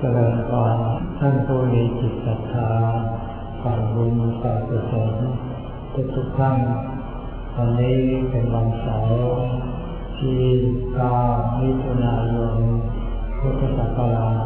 เจริญพรท่านผู้มีจิตศรัทธาฝ่ายบุญฝ่ายกุศลทุกท่านวันนี้เป็นวันเสาร์ที่9 มิถุนายน พุทธศักราช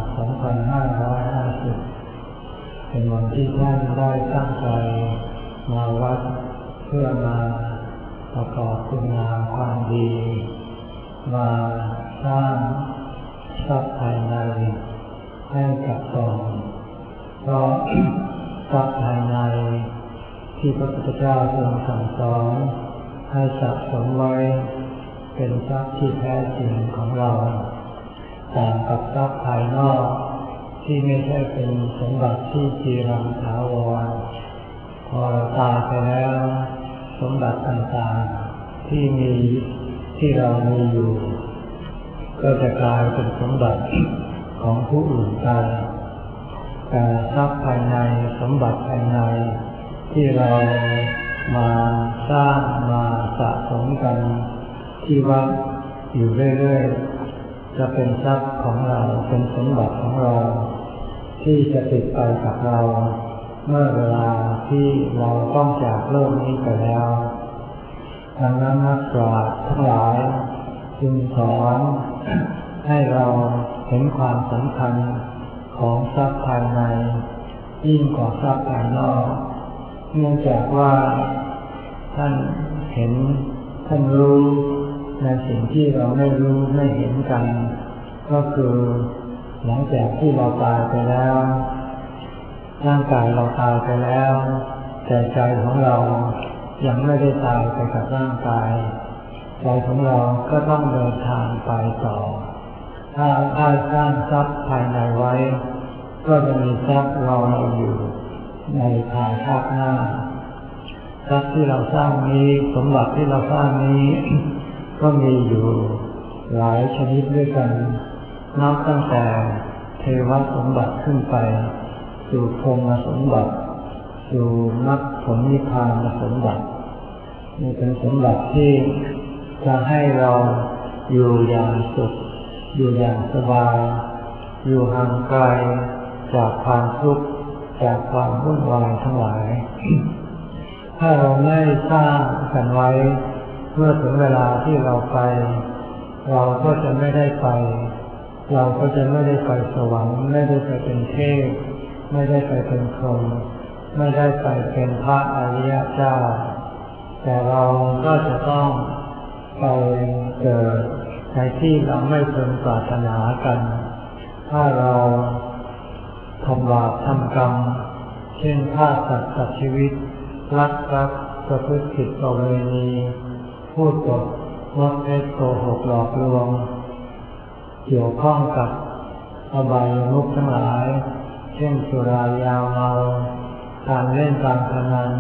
2550 เป็นวันที่ท่านได้ตั้งใจมาวัดเพื่อมาประกอบคุณงามความดีมาสร้างทรัพย์ภายในให้กับตนเพราะทรัพย์ภายในที่พระพุทธเจ้าทรงสั่งสอนให้สะสมไว้เป็นทรัพย์ที่แท้จริงของเราต่างกับทรัพย์ภายนอกที่ไม่ใช่เป็นสมบัติที่จีรังถาวรพอเราตายไปแล้วสมบัติต่างๆที่เรามีอยู่ก็จะกลายเป็นสมบัติของผู้อื่นไปแต่ทรัพย์ภายในสมบัติภายในที่เรามาสร้างมาสะสมกันที่วัดอยู่เรื่อยๆจะเป็นทรัพย์ของเราเป็นสมบัติของเราที่จะติดไปกับเราเมื่อเวลาที่เราต้องจากโลกนี้ไปแล้วดังนั้นนักปราชญ์ทั้งหลายจึงสอนให้เราเห็นความสำคัญของทรัพย์ภายในยิ่งกว่าทรัพย์ภายนอกเนื่องจากว่าท่านเห็นท่านรู้ในสิ่งที่เราไม่รู้ไม่เห็นกันก็คือหลังจากที่เราตายไปแล้วร่างกายเราตายไปแล้วแต่ใจของเรายังไม่ได้ตายไปกับร่างกายใจของเราก็ต้องเดินทางไปต่อถ้าสร้างทรัพย์ภายในไว้ก็จะมีทรัพย์รอเราอยู่ในภายภาคหน้าทรัพย์ที่เราสร้างนี้สมบัติที่เราสร้างนี้ ก็มีอยู่หลายชนิดด้วยกันนับตั้งแต่เทวสมบัติขึ้นไปสู่พรหมสมบัติสู่มรรคผลนิพพานสมบัตินี่เป็นสมบัติที่จะให้เราอยู่อย่างสุขอยู่อย่างสบายอยู่ห่างไกลจากความทุกข์จากความวุ่นวายทั้งหลาย ถ้าเราไม่สร้างกันไว้เมื่อถึงเวลาที่เราไปเราก็จะไม่ได้ไปเราก็จะไม่ได้ไปสวรรค์ไม่ได้ไปเป็นเทพไม่ได้ไปเป็นพรหมไม่ได้ไปเป็นพระอริยเจ้าแต่เราก็จะต้องไปเกิดในที่เราไม่พึงปรารถนากันถ้าเราทำบาปทำกรรมเช่นฆ่าสัตว์ตัดชีวิตลักทรัพย์ประพฤติผิดประเวณีพูดปดมดเท็จโกหกหลอกลวงเกี่ยวข้องกับอบายมุขทั้งหลายเช่นสุรายาเมาการเล่นการพนัน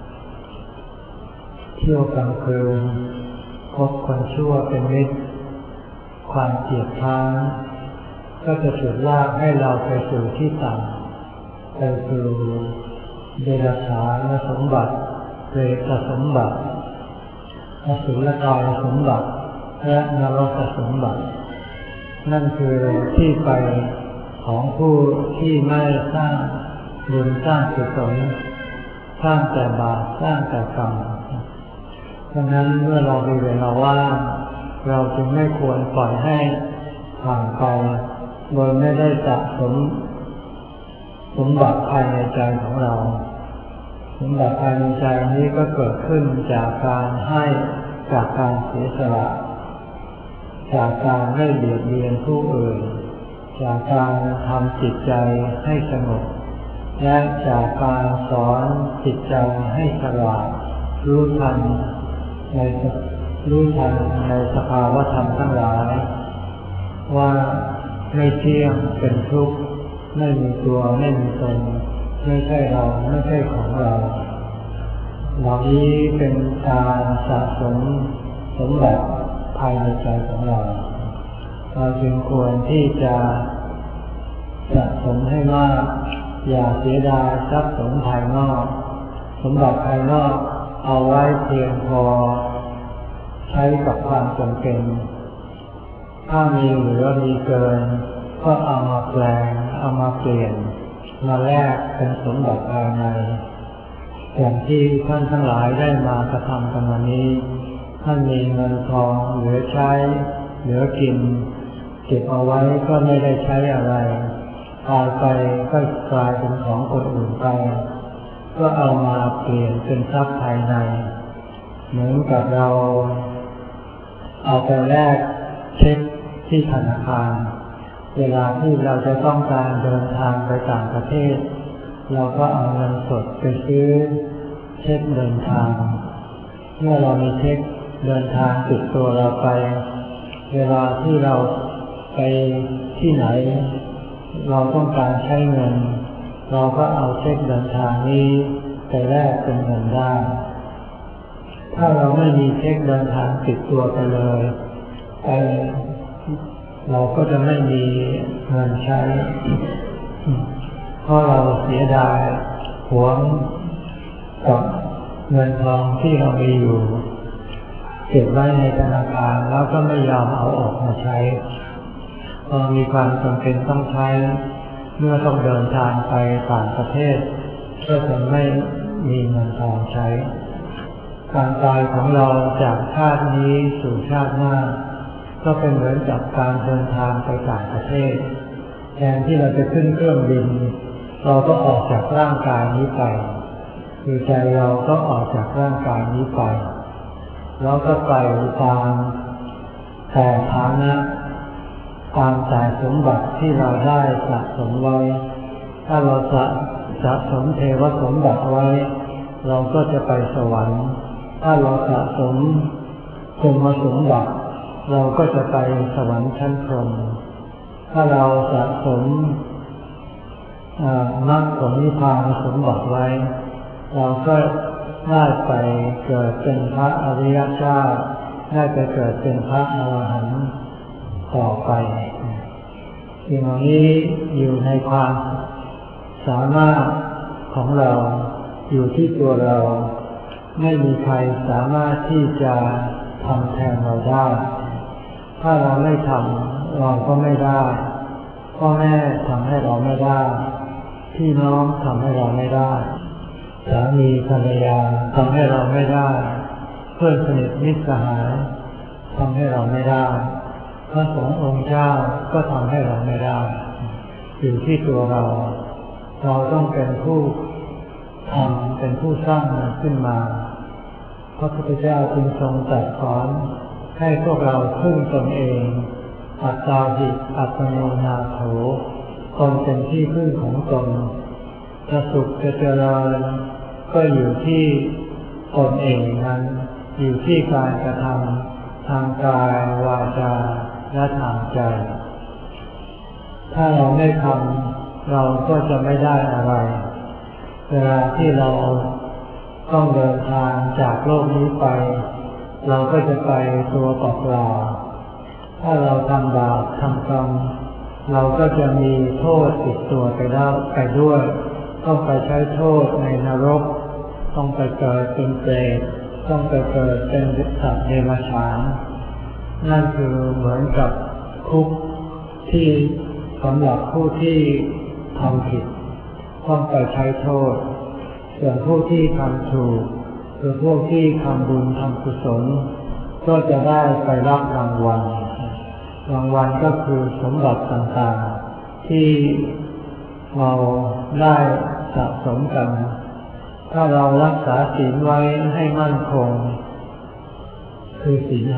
เที่ยวกลางคืนคบคนชั่วเป็นมิตรความเกลียดชังก็จะฉุดลากให้เราไปสู่ที่ต่ำไปสู่เดรัจฉานสมบัติเปรตสมบัติอสุรกายสมบัติและนรกสมบัตินั่นคือที่ไปของผู้ที่ไม่สร้างบุญสร้างกุศลสร้างแต่บาปสร้างแต่กรรมดังนั้นเมื่อเรามีเวลาว่างเราจึงไม่ควรปล่อยให้ผ่านไปโดยไม่ได้สะสมบัติภายในใจของเราสมบัติภายในใจนี้ก็เกิดขึ้นจากการให้จากการเสียสละจากการไม่เบียดเบียนผู้อื่นจากการทำจิตใจให้สงบและจากการสอนจิตใจให้ฉลาดรู้ทันในสภาวธรรมทั้งหลายว่าไม่เที่ยงเป็นทุกข์ไม่มีตัวไม่มีตนไม่ใช่เราไม่ใช่ของเราเหล่านี้เป็นการสะสมสมบัติภายในใจของเราจึงควรที่จะสะสมให้มากอย่าเสียดายทรัพย์สมบัติภายนอกสมบัติภายนอกเอาไว้เพียงพอใช้กับความจำเป็นถ้ามีเหลือมีเกินก็เอามาแปลงเอามาเปลี่ยนมาแลกเป็นสมบัติภายในอย่างที่ท่านทั้งหลายได้มากระทำกันวันนี้ท่านมีเงินทองเหลือใช้เหลือกินเก็บเอาไว้ก็ไม่ได้ใช้อะไรตายไปก็กลายเป็นของคนอื่นไปก็เอามาเปลี่ยนเป็นทรัพย์ภายในเหมือนกับเราเอาไปแลกเช็คที่ธนาคารเวลาที่เราจะต้องการเดินทางไปต่างประเทศเราก็เอาเงินสดไปซื้อเช็คเดินทางเมื่อเรามีเช็คเดินทางติดตัวเราไปเวลาที่เราไปที่ไหนเราต้องการใช้เงินเราก็เอาเช็คเดินทางนี้ไปแลกเป็นเงินได้ถ้าเราไม่มีเช็คเดินทางติดตัวไปเลยเราก็จะไม่มีเงินใช้เพราะเราเสียดายหวงกับเงินทองที่เรามีอยู่เก็บไว้ในธนาคารแล้วก็ไม่ยอมเอาออกมาใช้พอมีความจำเป็นต้องใช้เมื่อต้องเดินทางไปต่างประเทศก็จะไม่มีเงินทองใช้การตายของเราจากชาตินี้สู่ชาติหน้าก็เป็นเหมือนกับการเดินทางไปต่างประเทศแทนที่เราจะขึ้นเครื่องบินเราก็ออกจากร่างกายนี้ไปคือใจเราก็ออกจากร่างกายนี้ไปแล้วก็ไปตามแต่ฐานะตามสายสมบัติที่เราได้สะสมไว้ถ้าเราสะสมเทวสมบัติไว้เราก็จะไปสวรรค์ถ้าเราสะสมพรหมสมบัติเราก็จะไปสวรรค์ชั้นพรหมถ้าเราสะสมมรรคผลนิพพานสมบัติไว้เราก็ได้ไปเกิดเป็นพระอริยเจ้าได้ไปเกิดเป็นพระอรหันต์ต่อไปสิ่งเหล่านี้อยู่ในความสามารถของเราอยู่ที่ตัวเราไม่มีใครสามารถที่จะทำแทนเราได้ถ้าเราไม่ทำเราก็ไม่ได้พ่อแม่ทำให้เราไม่ได้พี่น้องทำให้เราไม่ได้สามีภรรยาทำให้เราไม่ได้เพื่อนสนิทมิตรสหายทำให้เราไม่ได้พระสงฆ์องค์เจ้าก็ทำให้เราไม่ได้อยู่ที่ตัวเราต้องเป็นผู้ทำเป็นผู้สร้างมันขึ้นมาพระพุทธเจ้าจึงทรงตรัสสอนให้พวกเราพึ่งตนเองอัตตาหิอัตโนนาโถตนเป็นที่พึ่งของตนจะสุขจะเจริญก็อยู่ที่ตนเองนั้นอยู่ที่การกระทำทางกายวาจาและทางใจถ้าเราไม่ทำเราก็จะไม่ได้อะไรเวลาที่เราต้องเดินทางจากโลกนี้ไปเราก็จะไปตัวเปล่าๆถ้าเราทำบาปทำกรรมเราก็จะมีโทษติดตัวไปด้วยต้องไปใช้โทษในนรกต้องไปเกิดเป็นเปรตต้องไปเกิดเป็นสัตว์เดรัจฉานนั่นคือเหมือนกับคุกที่สำหรับผู้ที่ทำผิดต้องไปใช้โทษส่วนผู้ที่ทำถูกคือพวกที่ทำบุญทำกุศลก็จะได้ไปรับรางวัลก็คือสมบัติต่างๆที่เราได้สะสมกันถ้าเรารักษาศีลไว้ให้มั่นคงคือศีล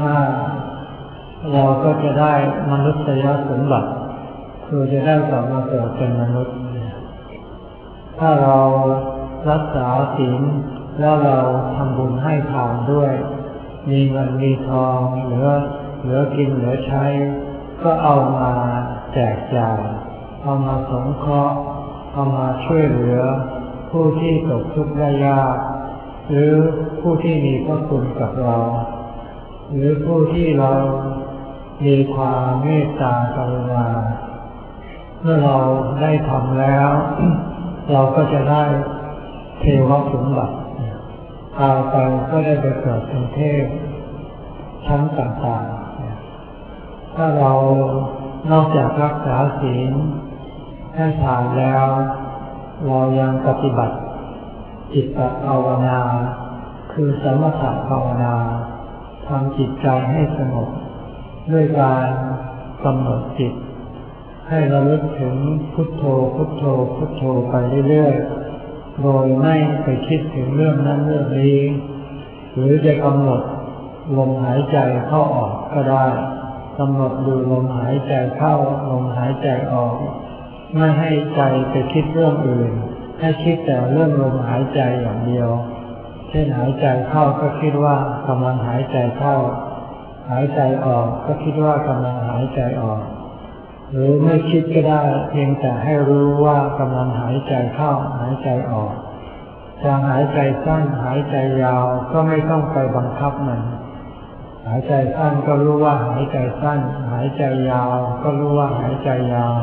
5เราก็จะได้มนุษยสมบัติคือจะได้กลับมาเกิดเป็นมนุษย์ถ้าเรารักษาศีลแล้วเราทำบุญให้ทานด้วยมีเงินมีทองเหลือกินเหลือใช้ก็เอามาแจกจ่ายเอามาสงเคราะห์เอามาช่วยเหลือผู้ที่ตกทุกข์ได้ยากหรือผู้ที่มีพระคุณกับเราหรือผู้ที่เรามีความเมตตากรุณาเมื่อเราได้ทำแล้ว เราก็จะได้เทวสมบัติตายไปก็ได้ไปเกิดเป็นเทพชั้นต่างๆถ้าเรานอกจากรักษาศีลให้ผ่านแล้วเรายังปฏิบัติจิตภาวนาคือสมถภาวนาทำจิตใจให้สงบด้วยการกำหนดจิตให้ระลึกถึงพุทโธพุทโธพุทโธไปเรื่อยๆโดยไม่ไปคิดถึงเรื่องนั้นเรื่องนี้หรือจะกำหนดลมหายใจเข้าออกก็ได้กำหนดดูลมหายใจเข้าลมหายใจออกไม่ให้ใจไปคิดเรื่องอื่นให้คิดแต่เรื่องลมหายใจอย่างเดียวเช่นหายใจเข้าก็คิดว่ากำลังหายใจเข้าหายใจออกก็คิดว่ากำลังหายใจออกหรือไม่คิดก็ได้เพียงแต่ให้รู้ว่ากำลังหายใจเข้าหายใจออกจะหายใจสั้นหายใจยาวก็ไม่ต้องไปบังคับมันหายใจสั้นก็รู้ว่าหายใจสั้นหายใจยาวก็รู้ว่าหายใจยาว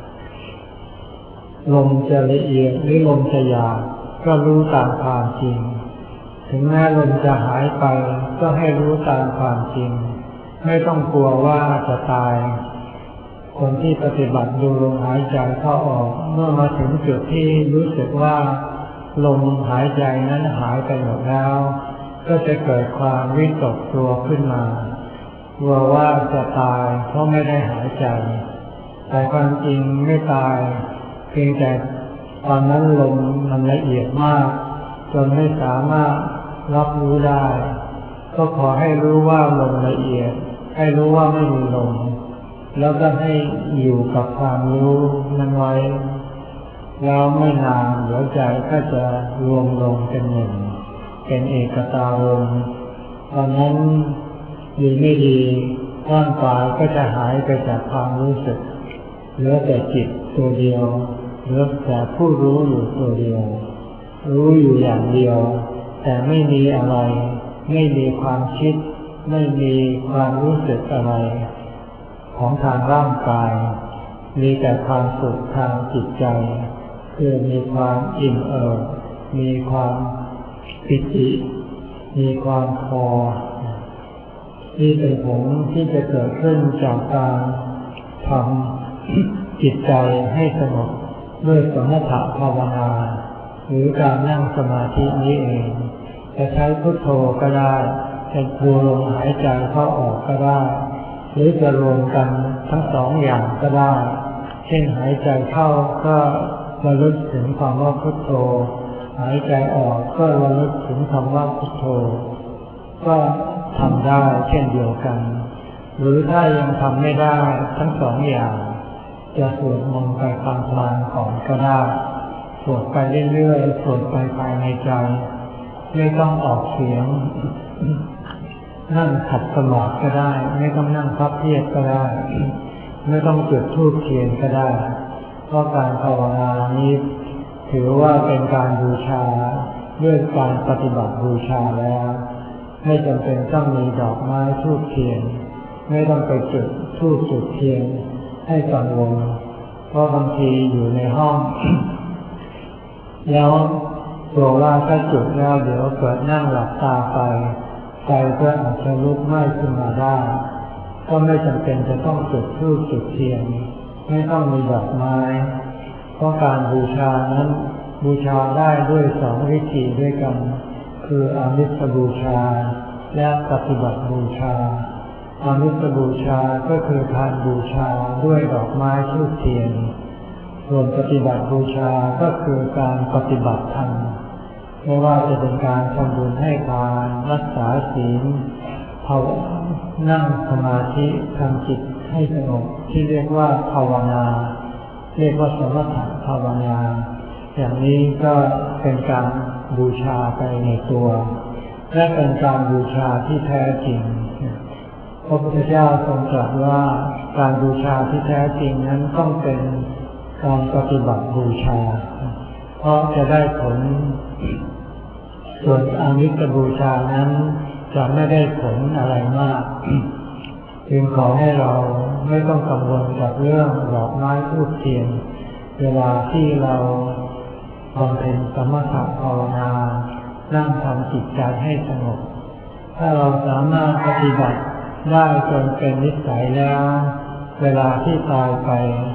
ลมจะละเอียดหรือลมจะหยาบก็รู้ตามความจริงถึงแม้ลมจะหายไปก็ให้รู้ตามความจริงไม่ต้องกลัวว่าจะตายคนที่ปฏิบัติดูลมหายใจเข้าออกเมื่อมาถึงจุดที่รู้สึกว่าลมหายใจนั้นหายไปหมดแล้วก็จะเกิดความวิตกกลัวขึ้นมากลัวว่าจะตายเพราะไม่ได้หายใจแต่ความจริงไม่ตายเพียงแต่ตอนนั้นลมมันละเอียดมากจนไม่สามารถรับรู้ได้ก็ขอให้รู้ว่าลมละเอียดให้รู้ว่าไม่มีลมแล้วก็ให้อยู่กับความรู้นั้นไว้แล้วไม่นานเดี๋ยวใจก็จะรวมลงเป็นหนึ่งเป็นเอกตารมณ์ตอนนั้นดีไม่ดีร่างกายก็จะหายไปจากความรู้สึกเหลือแต่จิตตัวเดียวเหลือแต่ผู้รู้อยู่ตัวเดียวรู้อยู่อย่างเดียวแต่ไม่มีอะไรไม่มีความคิดไม่มีความรู้สึกอะไรของทางร่างกายมีแต่ความสุขทางจิตใจคือมีความอิ่มเอิบมีความปิติมีความพอนี่เป็นผลที่จะเกิดขึ้นจากการทำจิตใจให้สงบด้วยสมถภาวนาหรือการนั่งสมาธินี้เองจะใช้พุทโธก็ได้จะดูลมหายใจเข้าออกก็ได้หรือจะรวมกันทั้งสองอย่างก็ได้เช่นหายใจเข้าก็ระลึกถึงคำว่าพุทโธหายใจออกก็ระลึกถึงคำว่าพุทโธก็ทำได้เช่นเดียวกันหรือถ้ายังทำไม่ได้ทั้งสองอย่างจะสวดมนต์ไปพลางๆก่อนก็ได้สวดไปเรื่อยๆสวดไปภายในใจไม่ต้องออกเสียงนั่งขัดสมาธิก็ได้ไม่ต้องนั่งพับเพียบก็ได้ไม่ต้องจุดธูปเทียนก็ได้เพราะการภาวนานี้ถือว่าเป็นการบูชาด้วยการปฏิบัติบูชาแล้วไม่จำเป็นต้องมีดอกไม้ธูปเทียนไม่ต้องไปจุดธูปจุดเทียนให้กังวลเพราะบางทีอยู่ในห้องแล้วตัวว่าถ้าจุดแล้วเดี๋ยวเกิดนั่งหลับตาไปใจก็อาจจะลุกไหม้ขึ้นมาได้ก็ไม่จำเป็นจะต้องจุดธูปจุดเทียนไม่ต้องมีดอกไม้เพราะการบูชานั้นบูชาได้ด้วยสองวิธีด้วยกันคืออามิสบูชาและปฏิบัติบูชาอามิสบูชาก็คือการบูชาด้วยดอกไม้ธูปเทียนส่วนปฏิบัติบูชาก็คือการปฏิบัติธรรมไม่ว่าจะเป็นการทำบุญให้ทานรักษาศีลนั่งสมาธิทำจิตให้สงบที่เรียกว่าภาวนาเรียกว่าสมถะภาวนาอย่างนี้ก็เป็นการบูชาไปในตัวและเป็นการบูชาที่แท้จริงพระพุทธเจ้าทรงตรัสว่าการบูชาที่แท้จริงนั้นต้องเป็นการปฏิบัติบูชาเพราะจะได้ผลส่วนอามิสบูชานั้นจะไม่ได้ผลอะไรมากจึงขอให้เราไม่ต้องกังวลกับเรื่องดอกไม้ธูปเทียนเวลาที่เราบำเพ็ญสมถะภาวนานั่งทำจิตใจให้สงบถ้าเราสามารถปฏิบัติได้จนเป็นนิสัยแล้วเวลาที่ตายไป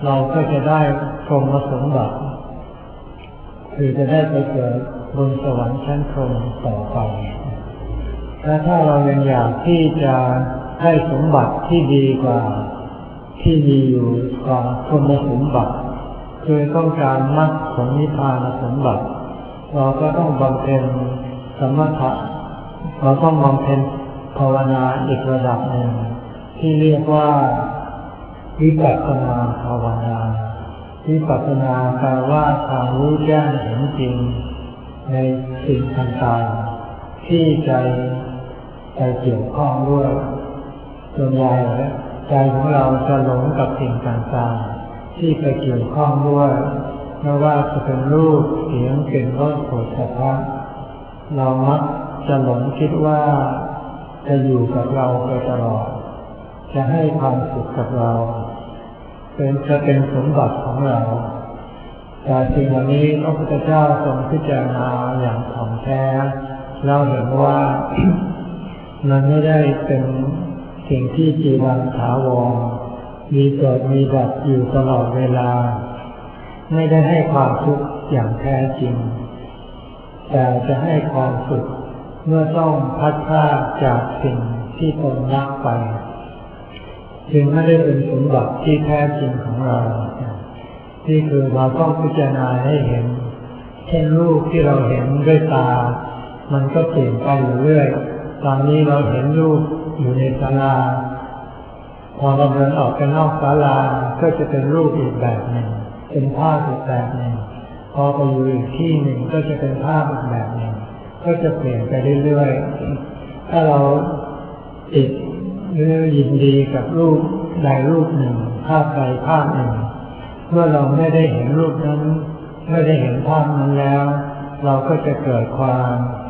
เราก็จะได้พรหมสมบัติคือจะได้ไปเกิดบนสวรรค์ชั้นพรหมต่อไปและถ้าเรายังอยากที่จะได้สมบัติที่ดีกว่าที่มีอยู่กว่าพรหมสมบัติคือต้องการมรรคผลนิพพานสมบัติเราก็ต้องบำเพ็ญสมถะเราต้องบำเพ็ญภาวนาอีกระดับหนึ่งที่เรียกว่าวิปัสสนาภาวนาวิปัสสนาแปลว่าความรู้แจ้งเห็นจริงในสิ่งต่างๆที่ใจเกี่ยวข้องด้วยส่วนใหญ่ใจของเราจะหลงกับสิ่งต่างๆที่ไปเกี่ยวข้องด้วยไม่ว่าจะเป็นรูปเสียงกลิ่นรสโผฏฐัพพะเรามักจะหลงคิดว่าจะอยู่กับเราไปตลอดจะให้ความสุขกับเราจะเป็นสมบัติของเราแต่สิ่งเหล่านี้พระพุทธเจ้าทรงพิจารณาอย่างถ่องแท้เราเห็นว่า มันไม่ได้เป็นสิ่งที่จีรังถาวรมีเกิดมีดับอยู่ตลอดเวลาไม่ได้ให้ความทุกข์อย่างแท้จริงแต่จะให้ความสุขเมื่อต้องพัดพรากจากสิ่งที่ตนรักไปจึงไม่ได้เป็นสมบัติที่แท้จริงของเราที่คือเราต้องพิจารณาให้เห็นเช่นรูปที่เราเห็นด้วยตามันก็เปลี่ยนไปอยู่เรื่อยตอนนี้เราเห็นรูปอยู่ในศาลาพอเราเดินออกไปนอกศาลาก็จะเป็นรูปอีกแบบหนึ่งเป็นภาพอีกแบบหนึ่งพอไปอยู่อีกที่หนึ่งก็จะเป็นภาพอีกแบบหนึ่งก็จะเปลี่ยนไปเรื่อยๆถ้าเราติดหรือยินดีกับรูปใดรูปหนึ่งภาพใดภาพหนึ่งเมื่อเราไม่ได้เห็นรูปนั้นไม่ได้เห็นภาพนั้นแล้วเราก็จะเกิดความ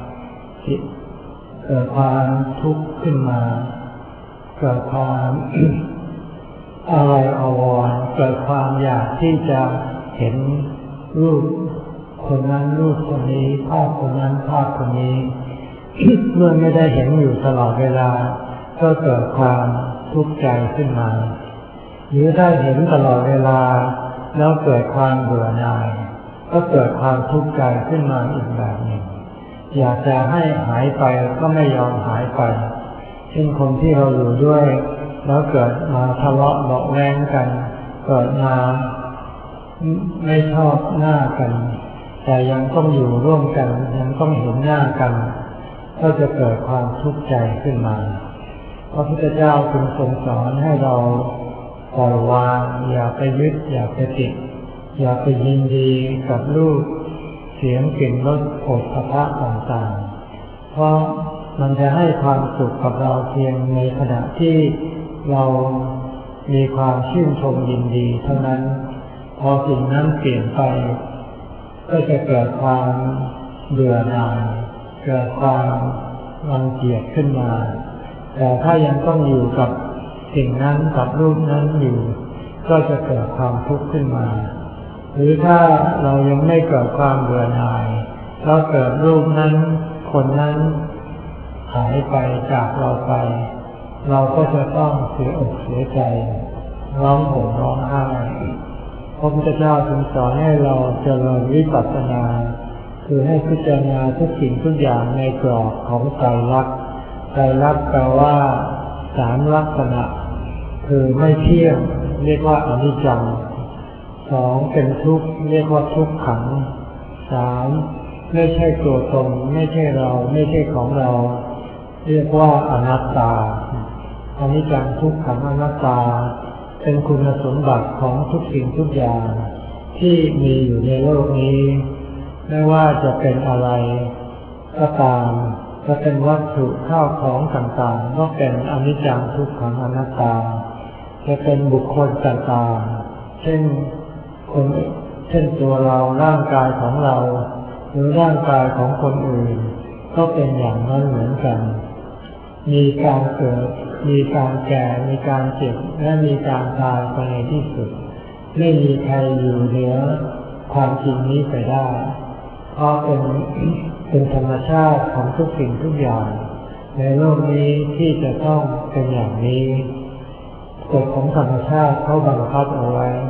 ทุกข์ขึ้นมาเกิดความอะไรอาวรณ์เกิดความอยากที่จะเห็นรูปคนนั้นรูปคนนี้ภาพคนนั้นภาพคนนี้ เมื่อไม่ได้เห็นอยู่ตลอดเวลาก็เกิดความทุกข์ใจขึ้นมาหรือได้เห็นตลอดเวลาแล้วเกิดความเบื่อหน่ายก็เกิดความทุกข์ใจขึ้นมาอีกแบบหนึ่งอยากจะให้หายไปก็ไม่ยอมหายไปเช่นคนที่เราอยู่ด้วยแล้วเกิดมาทะเลาะเบาะแว้งกันเกิดมาไม่ชอบหน้ากันแต่ยังต้องอยู่ร่วมกันยังต้องเห็นหน้ากันก็จะเกิดความทุกข์ใจขึ้นมาพระพุทธเจ้าจึงทรงสอนให้เราปล่อยวางอย่าไปยึดอย่าไปติดอย่าไปยินดีกับรูปเสียงกลิ่นรสโผฏฐัพพะต่างๆเพราะมันจะให้ความสุขกับเราเพียงในขณะที่เรามีความชื่นชมยินดีเท่านั้นพอสิ่งนั้นเปลี่ยนไปก็จะเกิดความเบื่อหน่ายเกิดความรังเกียจขึ้นมาแต่ถ้ายังต้องอยู่กับสิ่งนั้นกับรูปนั้นอยู่ก็จะเกิดความทุกข์ขึ้นมาหรือถ้าเรายังไม่เกิดความเบื่อหน่ายแล้วเกิดรูปนั้นคนนั้นหายไปจากเราไปเราก็จะต้องเสียอกเสียใจร้องห่มร้องไห้พระพุทธเจ้าจึงสอนให้เราเจริญวิปัสสนาคือให้พิจารณาทุกสิ่งทุกอย่างในกรอบของไตรลักษณ์ไตรลักษณ์แปลว่าสามลักษณะคือไม่เที่ยงเรียกว่าอนิจจังสองเป็นทุกข์เรียกว่าทุกขังสามไม่ใช่ตัวตนไม่ใช่เราไม่ใช่ของเราเรียกว่าอนัตตาอนิจจังทุกขังอนัตตาเป็นคุณสมบัติของทุกสิ่งทุกอย่างที่มีอยู่ในโลกนี้ไม่ว่าจะเป็นอะไรก็ตามจะเป็นวัตถุข้าวของต่างๆก็เป็นอนิจจังทุกขังอนัตตาจะเป็นบุคคลต่างๆเช่นตัวเราร่างกายของเราหรือร่างกายของคนอื่นก็เป็นอย่างนั้นเหมือนกันมีการเกิดมีการแก่มีการเจ็บและมีการตายไปในที่สุดไม่มีใครอยู่เหนือความจริงนี้ไปได้เพราะเป็นธรรมชาติของทุกสิ่งทุกอย่างในโลกนี้ที่จะต้องเป็นอย่างนี้กฎของธรรมชาติเขาบังคับเอาไว้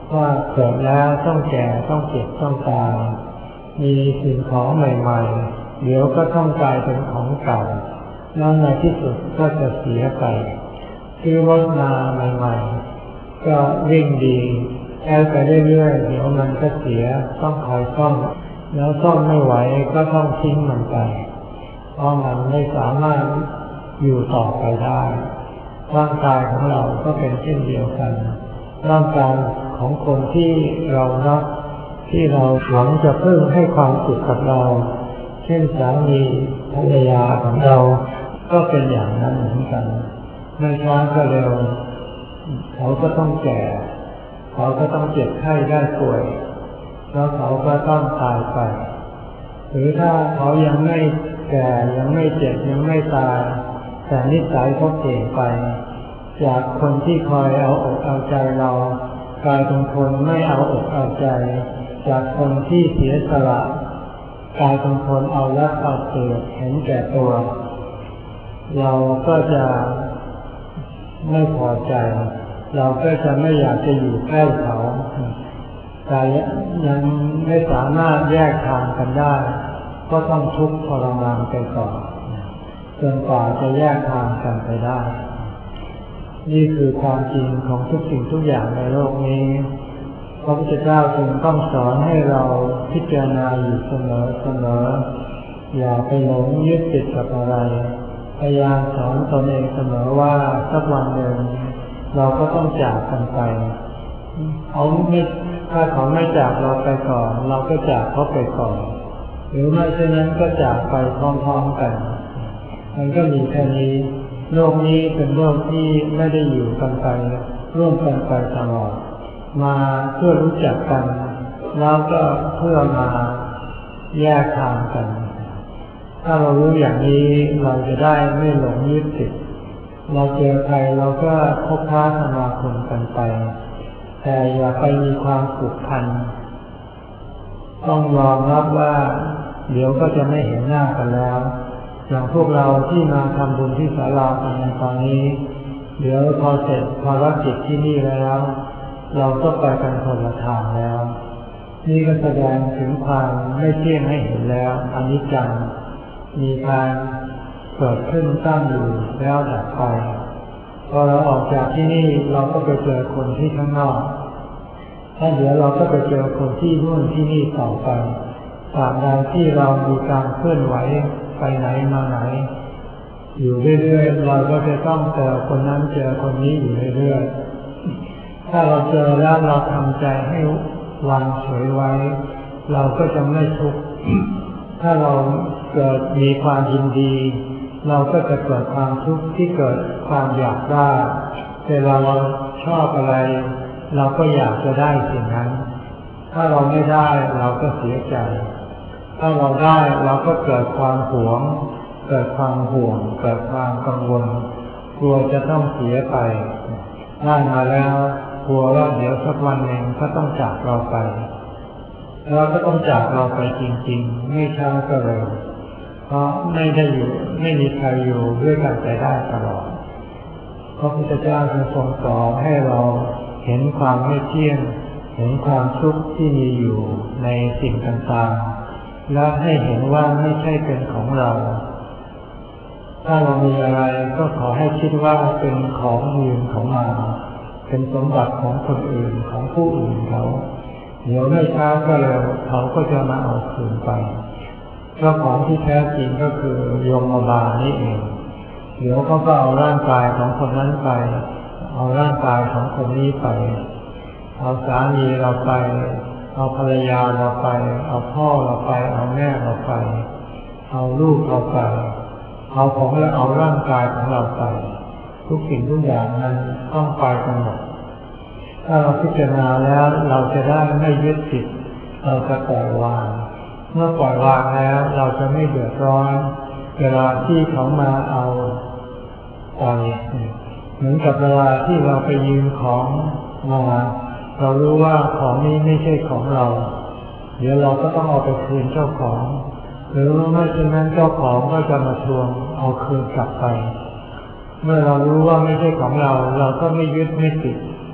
ว่าเกิดแล้วต้องแก่ต้องเจ็บต้องตายมีสิ่งของใหม่ๆเดี๋ยวก็ต้องกลายเป็นของเก่าแล้วในที่สุดก็จะเสียไปซื้อรถมาใหม่ๆก็วิ่งดีแค่ไปเรื่อยๆเดี๋ยวมันก็เสียต้องคอยซ่อมแล้วซ่อมไม่ไหวก็ต้องทิ้งมันไปเพราะมันไม่สามารถอยู่ต่อไปได้ร่างกายของเราก็เป็นเช่นเดียวกันร่างกายของคนที่เรารักที่เราหวังจะพึ่งให้ความสุขกับเราเช่นสามีภรรยาของเราก็เป็นอย่างนั้นเหมือนกันไม่ช้าก็เร็วเขาก็ต้องแก่เขาก็ต้องเจ็บไข้ได้ป่วยแล้วเขาก็ต้องตายไปหรือถ้าเขายังไม่แก่ยังไม่เจ็บยังไม่ตายแต่นิสัยเขาเปลี่ยนไปจากคนที่คอยเอาอกเอาใจเรากลายเป็นคนไม่เอาอกเอาใจจากคนที่เสียสละกลายเป็นคนเอารัดเอาเปรียบเห็นแก่ตัวเราก็จะไม่พอใจเราก็จะไม่อยากจะอยู่ใกล้เขาแต่ยังไม่สามารถแยกทางกันได้ก็ต้องทุกข์ทรมานไปก่อนจนกว่าจะแยกทางกันไปได้นี่คือความจริงของทุกสิ่งทุกอย่างในโลกนี้พระพุทธเจ้าจึงต้องสอนให้เราพิจารณาอยู่เสมออย่าไปหลงยึดติดกับอะไรพยายามสอนตนเองเสมอว่าสักวันหนึ่งเราก็ต้องจากกันไปถ้าเขาไม่จากเราไปก่อนเราก็จากเขาไปก่อนหรือไม่เช่นนั้นก็จากไปพร้อมๆกันมันก็มีแค่นี้โลกนี้เป็นโลกที่ไม่ได้อยู่กันไปร่วมกันไปตลอดมาเพื่อรู้จักกันแล้วก็เพื่อมาแยกทางกันถ้าเรารู้อย่างนี้เราจะได้ไม่หลงยึดติดเราเจอใครเราก็คบค้าสมาคมกันไปแต่อย่าไปมีความผูกพันต้องยอมรับว่าเดี๋ยวก็จะไม่เห็นหน้ากันแล้วอย่างพวกเราที่มาทำบุญที่ศาลากันในตอนนี้เดี๋ยวพอเสร็จภารกิจที่นี่แล้วเราก็ไปกันคนละทางแล้วนี่ก็แสดงถึงความไม่เที่ยงให้เห็นแล้วอนิจจังมีการเกิดขึ้นตั้งอยู่แล้วดับไปพอเราออกจากที่นี่เราก็ไปเจอคนที่ข้างนอกถ้าเดี๋ยวเราก็ไปเจอคนที่นู่นที่นี่ต่อไปตราบใดที่เรามีการเคลื่อนไหวไปไหนมาไหนอยู่เรื่อยๆเราก็จะต้องเจอคนนั้นเจอคนนี้อยู่เรื่อยๆถ้าเราเจอแล้วเราทำใจให้วางเฉยไว้เราก็จะไม่ทุกข์ถ้าเราเกิดมีความยินดีเราก็จะเกิดความทุกข์ที่เกิดความอยากได้เวลาเราชอบอะไรเราก็อยากจะได้สิ่งนั้นถ้าเราไม่ได้เราก็เสียใจถ้าเราได้เราก็เกิดความหวงเกิดความห่วงเกิดความกังวลกลัวจะต้องเสียไปได้มาแล้วกลัวว่าเดี๋ยวสักวันหนึ่งก็ต้องจากเราไปแล้วก็ต้องจากเราไปจริงๆไม่ช้าก็เร็วเพราะไม่มีใครอยู่ด้วยกันไปได้ตลอดพระพุทธเจ้าทรงสอนให้เราเห็นความไม่เที่ยงเห็นความทุกข์ที่มีอยู่ในสิ่งต่างๆและให้เห็นว่าไม่ใช่เป็นของเราถ้าเรามีอะไรก็ขอให้คิดว่าเป็นของยืมของมาเป็นสมบัติของคนอื่นของผู้อื่นเขาเดี๋ยวไม่ช้าก็เร็วเขาก็จะมาเอาคืนไปเจ้าของที่แท้จริงก็คือโยมบาลนี่เองเดี๋ยวเขาก็เอาร่างกายของคนนั้นไปเอาร่างกายของคนนี้ไปเอาสามีเราไปเอาภรรยาเราไปเอาพ่อเราไปเอาแม่เราไปเอาลูกเราไปเอาของและเอาร่างกายของเราไปทุกสิ่งทุกอย่างนั้นต้องไปกันหมดถ้าเราพิจารณาแล้วเราจะได้ไม่ยึดติดเราจะปล่อยวางเมื่อปล่อยวางแล้วเราจะไม่เดือดร้อนเวลาที่เขามาเอาไปเหมือนกับเวลาที่เราไปยืมของมาเรารู้ว่าของนี้ไม่ใช่ของเราเดี๋ยวเราก็ต้องเอาไปคืนเจ้าของหรือไม่เช่นนั้นเจ้าของก็จะมาทวงเอาคืนกลับไปเมื่อเรารู้ว่าไม่ใช่ของเราเราก็ไม่ยึดไม่ติด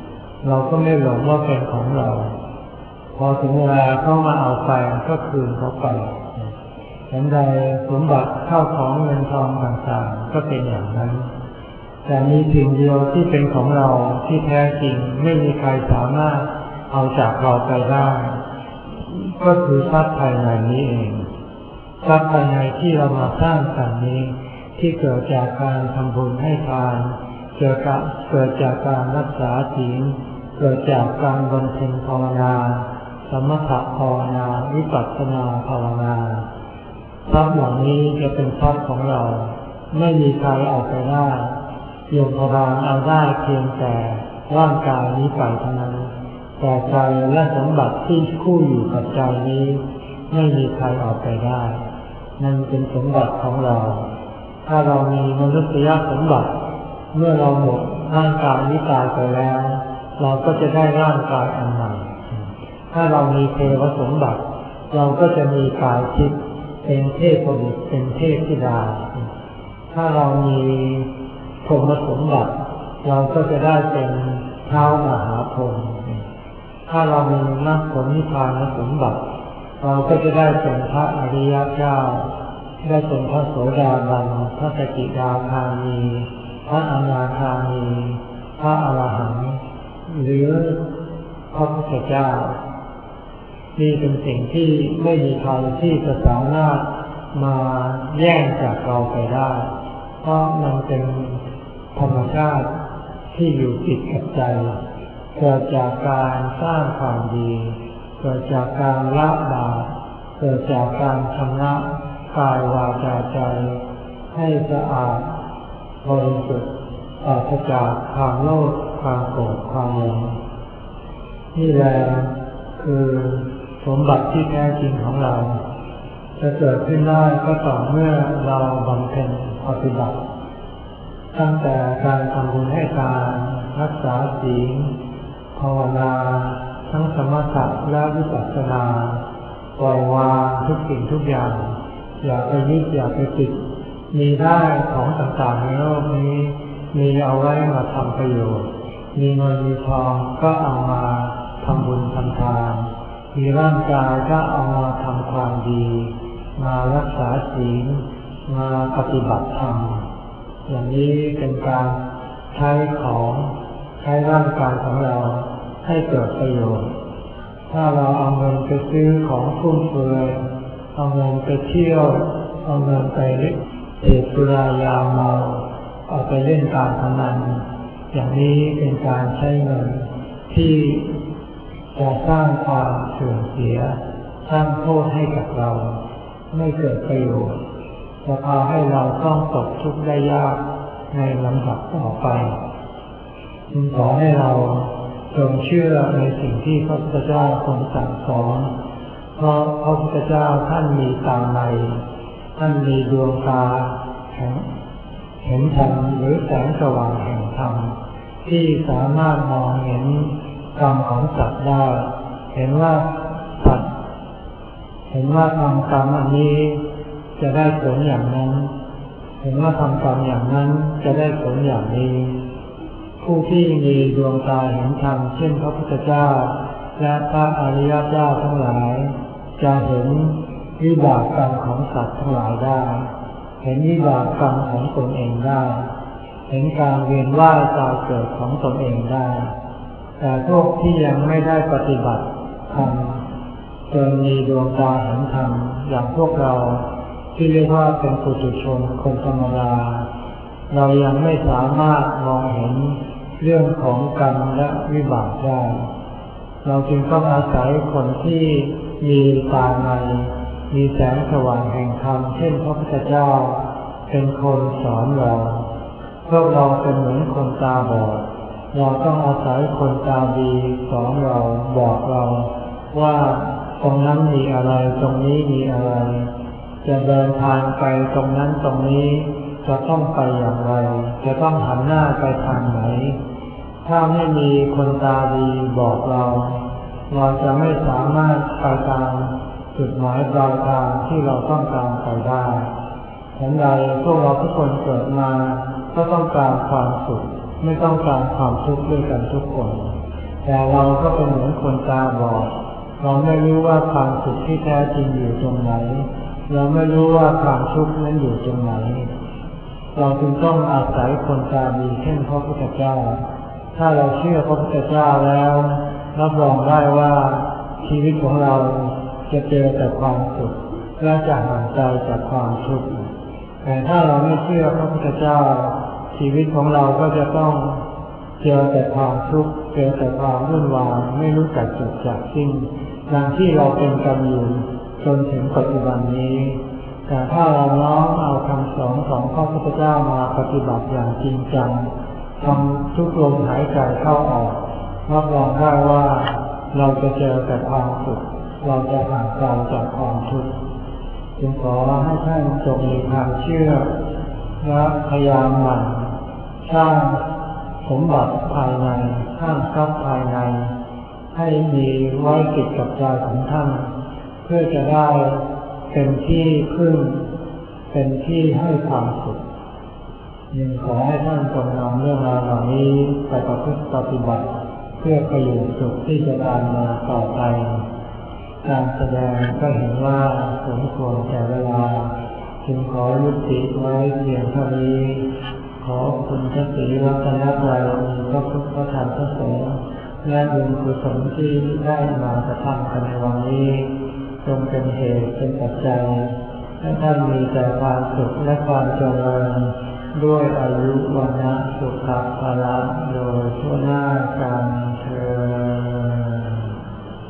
เราก็ไม่หลงว่าเป็นของเราพอถึงเวลาเขามาเอาไปก็คืนเขาไปฉันใดสมบัติข้าวของเงินทองต่างๆก็เป็นอย่างนั้นแต่มีสิ่งเดียวที่เป็นของเราที่แท้จริงไม่มีใครสามารถเอาจากเราไปได้ก็คือทรัพย์ภายในนี้เองทรัพย์ภายในที่เรามาสร้างกันนี้ที่เกิดจากการทำบุญให้ทานเกิดจากการรักษาศีลเกิดจากการบำเพ็ญภาวนาสมถะภาวนาวิปัสสนาภาวนาทรัพย์เหล่านี้จะเป็นทรัพย์ของเราไม่มีใครเอาไปได้โยมพบาลเอาได้เพียงแต่ร่างกายนี้ไปเท่านั้นแต่ใจและสมบัติที่คู่อยู่กับใจนี้ไม่มีใครเอาไปได้นั่นเป็นสมบัติของเราถ้าเรามีมนุษยสมบัติเมื่อเราหมดร่างกายนี้ตายไปแล้วเราก็จะได้ร่างกายอันใหม่ถ้าเรามีเทวสมบัติเราก็จะมีกายทิพย์เป็นเทพบุตรเป็นเทพธิดาถ้าเรามีพรหมสมบัติเราก็จะได้เป็นท้าวมหาพรหมถ้าเรามีมรรคผลนิพพานสมบัติเราก็จะได้เป็นพระอริยเจ้าได้เป็นพระโสดาบันพระสกิทาคามีพระอนาคามีพระอรหันต์หรือพระพุทธเจ้านี่เป็นสิ่งที่ไม่มีใครที่จะสามารถมาแย่งจากเราไปได้เพราะมันเป็นธรรมชาติที่อยู่ติดกับใจเกิดจากการสร้างความดีเกิดจากการละบาปเกิดจากการชำระกายวาจาใจให้สะอาดบริสุทธิ์ปราศจากความโลภความโกรธความหลงนี่แหละคือสมบัติที่แท้จริงของเราจะเกิดขึ้นได้ก็ต่อเมื่อเราบำเพ็ญปฏิบัติตั้งแต่การทำบุญให้ทานรักษาศีลภาวนาทั้งสมถะและวิปัสสนาปล่อยวางทุกสิ่งทุกอย่างอย่าไปยึดอย่าไปติดมีได้ของต่างๆในโลกนี้มีเอาไว้มาทำประโยชน์มีเงินมีทองก็เอามาทำบุญทำทานมีร่างกายก็เอามาทำความดีมารักษาศีลมาปฏิบัติธรรมอย่างนี้เป็นการใช้ของใช้ร่างกายของเราให้เกิดประโยชน์ถ้าเราเอาเงินไปซื้อของฟุ่มเฟือยเอาเงินไปเที่ยวเอาเงินไปเสพสุรายาเมาเอาไปเล่นการพนันอย่างนี้เป็นการใช้เงินที่จะสร้างความเสื่อมเสียสร้างโทษให้กับเราไม่เกิดประโยชน์จะพาให้เราต้องตกทุกข์ได้ยากในลำดับต่อไปจึงขอให้เราจงเชื่อในสิ่งที่พระพุทธเจ้าทรงสั่งสอนเพราะพระพุทธเจ้าท่านมีตาในท่านมีดวงตาเห็นธรรมหรือแสงสว่างแห่งธรรมที่สามารถมองเห็นกรรมของสัตว์ได้เห็นว่าสัตว์เห็นว่าทำกรรมอันนี้จะได้ผลอย่างนั้นเห็นว่าทำกรรมอย่างนั้นจะได้ผลอย่างนี้ผู้ที่มีดวงตาเห็นธรรมเช่นพระพุทธเจ้าและพระอริยเจ้าทั้งหลายจะเห็นวิบากกรรมของสัตว์ทั้งหลายได้เห็นวิบากกรรมของตนเองได้เห็นการเวียนว่ายตายเกิดของตนเองได้แต่พวกที่ยังไม่ได้ปฏิบัติธรรมจนมีดวงตาเห็นธรรมอย่างพวกเราที่เรียกว่าเป็นปุถุชนคนธรรมดาเรายังไม่สามารถมองเห็นเรื่องของกรรมและวิบากได้เราจึงต้องอาศัยคนที่มีตาในมีแสงสว่างแห่งธรรมเช่นพระพุทธเจ้าเป็นคนสอนเราพวกเราเป็นเหมือนคนตาบอดเราต้องอาศัยคนตาดีสอนเราบอกเราว่าตรงนั้นมีอะไรตรงนี้มีอะไรจะเดินทางไปตรงนั้นตรงนี้จะต้องไปอย่างไรจะต้องหันหน้าไปทางไหนถ้าไม่มีคนตาดีบอกเราจะไม่สามารถไปตามจุดหมายปลายทางที่เราต้องการไปได้ฉันใดพวกเราทุกคนเกิดมาก็ต้องการความสุขไม่ต้องการความทุกข์ด้วยกันทุกคนแต่เราก็เป็นเหมือนคนตาบอดเราไม่รู้ว่าความสุขที่แท้จริงอยู่ตรงไหนเราไม่รู้ว่าความทุกข์นั้นอยู่ตรงไหนเราจึงต้องอาศัยคนตาดีเช่นพระพุทธเจ้าถ้าเราเชื่อพระพุทธเจ้าแล้วรับรองได้ว่าชีวิตของเราจะเจอแต่ความสุขและจะห่างไกลจากความทุกข์แต่ถ้าเราไม่เชื่อพระพุทธเจ้าชีวิตของเราก็จะต้องเจอแต่ความทุกข์เจอแต่ความวุ่นวายไม่รู้จักจบจากสิ้นดังที่เราเป็นกันอยู่จนถึงปัจจุบันนี้แต่ถ้าเราน้อมเอาคำสอนของพระพุทธเจ้ามาปฏิบัติอย่างจริงจังทำทุกลมหายใจเข้าออกรับรองได้ว่าเราจะเจอแต่ความสุขเราจะห่างไกลจากความทุกข์จึงขอให้ท่านจงมีความเชื่อและพยายามหมั่นสร้างสมบัติภายในสร้างทรัพย์ภายในให้มีไว้ติดกับใจของท่านเพื่อจะได้เป็นที่พึ่งเป็นที่ให้ความสุขยังขอให้ท่านจงนำเรื่องราวเหล่านี้ไปประพฤติปฏิบัติเพื่อประโยชน์สุขที่จะตามมาต่อไปการแสดงก็เห็นว่าสมควรแก่เวลาจึงขอยุติไว้เพียงเท่านี้ขอคุณพระศรีรัตนตรัยมีพระพุทธพระธรรมพระสงฆ์และบุญกุศลที่ได้มากระทำกันในวันนี้จงเป็นเหตุเป็นปัจจัยให้ท่านมีแต่ความสุขและความเจริญด้วยอายุวรรณะสุขภาละโดยทั่วหน้ากันเถิด